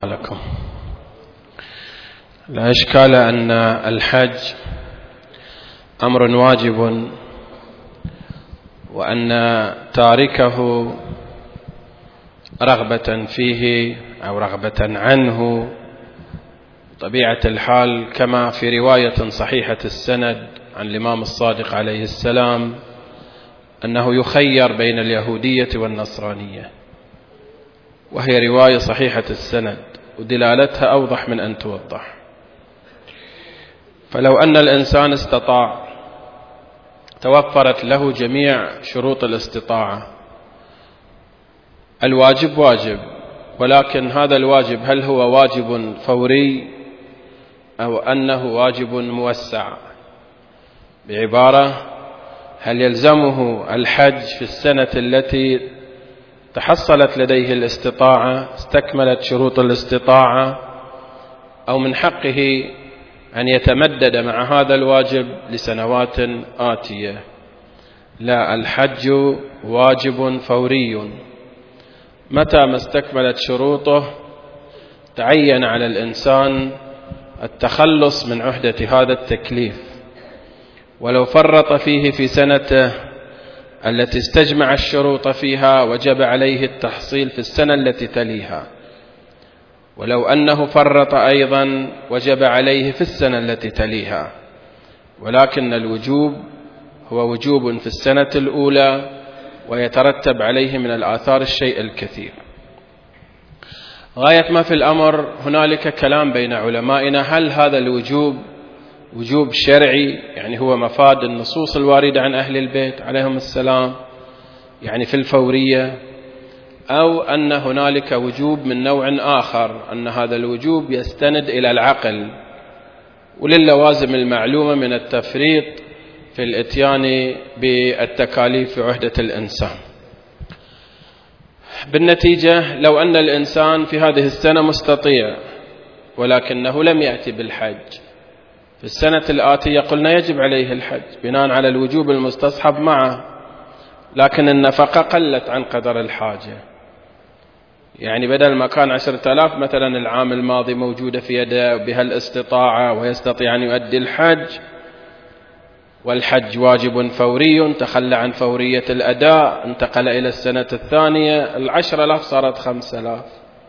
لكم. لا إشكال أن الحج أمر واجب، وأن تاركه رغبة فيه أو رغبة عنه طبيعة الحال، كما في رواية صحيحة السند عن الإمام الصادق عليه السلام أنه يخير بين اليهودية والنصرانية، وهي رواية صحيحة السند ودلالتها أوضح من أن توضح. فلو أن الإنسان استطاع، توفرت له جميع شروط الاستطاعة، الواجب واجب، ولكن هذا الواجب هل هو واجب فوري أو أنه واجب موسع؟ بعبارة، هل يلزمه الحج في السنة التي تحصلت لديه الاستطاعة، استكملت شروط الاستطاعة، أو من حقه أن يتمدد مع هذا الواجب لسنوات آتية؟ لا، الحج واجب فوري، متى ما استكملت شروطه تعين على الإنسان التخلص من عهدة هذا التكليف، ولو فرط فيه في سنته التي استجمع الشروط فيها وجب عليه التحصيل في السنة التي تليها، ولو أنه فرط أيضا وجب عليه في السنة التي تليها، ولكن الوجوب هو وجوب في السنة الأولى، ويترتب عليه من الآثار الشيء الكثير. غاية ما في الأمر هنالك كلام بين علمائنا، هل هذا الوجوب وجوب شرعي، يعني هو مفاد النصوص الواردة عن أهل البيت عليهم السلام، يعني في الفورية، أو أن هنالك وجوب من نوع آخر، أن هذا الوجوب يستند إلى العقل وللوازم المعلومة من التفريط في الاتيان بالتكاليف في عهدة الإنسان. بالنتيجة، لو أن الإنسان في هذه السنة مستطيع ولكنه لم يأتي بالحج، في السنة الآتية قلنا يجب عليه الحج بناء على الوجوب المستصحب معه، لكن النفقة قلت عن قدر الحاجة، يعني بدل ما كان 10,000 مثلا العام الماضي موجودة في يده بها الاستطاعة ويستطيع أن يؤدي الحج، والحج واجب فوري، تخلى عن فورية الأداء، انتقل إلى السنة الثانية، 10,000 صارت 5,000،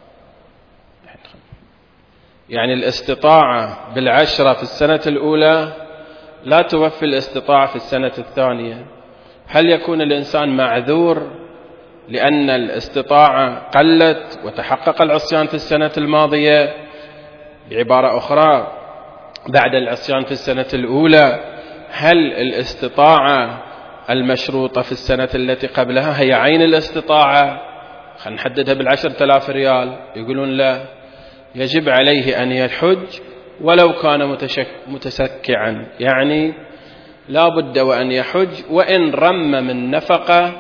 يعني الاستطاعة 10 في السنة الأولى لا توفي الاستطاعة في السنة الثانية. هل يكون الإنسان معذور لأن الاستطاعة قلت وتحقق العصيان في السنة الماضية؟ بعبارة أخرى، بعد العصيان في السنة الأولى، هل الاستطاعة المشروطة في السنة التي قبلها هي عين الاستطاعة؟ خلينا نحددها 10,000 ريال. يقولون لا، يجب عليه أن يحج ولو كان متسكعا، يعني لا بد وأن يحج وإن رم من نفقة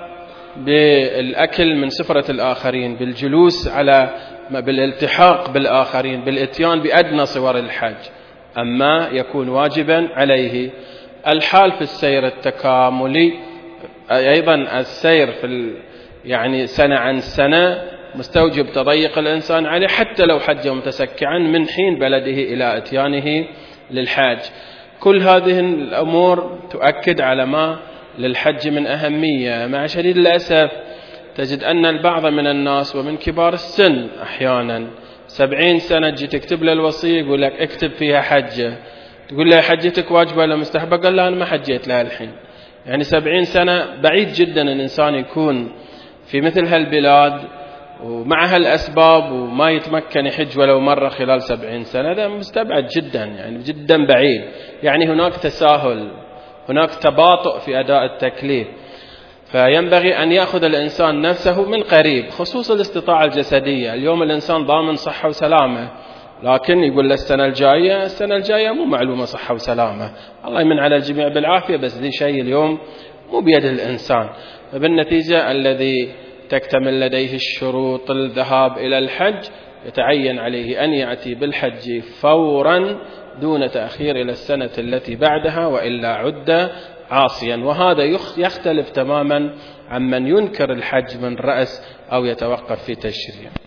بالأكل من سفرة الآخرين، بالجلوس بالالتحاق بالآخرين، بالاتيان بأدنى صور الحج، أما يكون واجبا عليه. الحال في السير التكاملي أيضا، السير يعني سنة عن سنة مستوجب تضيق الإنسان عليه، حتى لو حج متسكعا من حين بلده إلى اتيانه للحاج. كل هذه الأمور تؤكد على ما للحج من أهمية. مع شديد الأسف تجد أن البعض من الناس ومن كبار السن أحيانا 70 سنة تجي تكتب له الوصية يقول لك اكتب فيها حجة، تقول له حجتك واجبة ولا مستحبة؟ قال لا، أنا ما حجيت لها الحين. يعني 70 سنة بعيد جدا الإنسان يكون في مثل هالبلاد ومع هالأسباب وما يتمكن يحج ولو مرة خلال 70 سنة، هذا مستبعد جدا، يعني جدا بعيد. يعني هناك تساهل، هناك تباطؤ في أداء التكليف، فينبغي أن يأخذ الإنسان نفسه من قريب، خصوص الاستطاعة الجسدية. اليوم الإنسان ضامن صحة وسلامة، لكن يقول له السنة الجاية مو معلومة صحة وسلامة، الله يمن على الجميع بالعافية، بس ذي شيء اليوم مو بيد الإنسان. فبالنتيجة الذي تكتمل لديه الشروط الذهاب إلى الحج يتعين عليه أن يأتي بالحج فورا دون تأخير إلى السنة التي بعدها، وإلا عد عاصيا. وهذا يختلف تماما عمن ينكر الحج من رأس أو يتوقف في تشريع.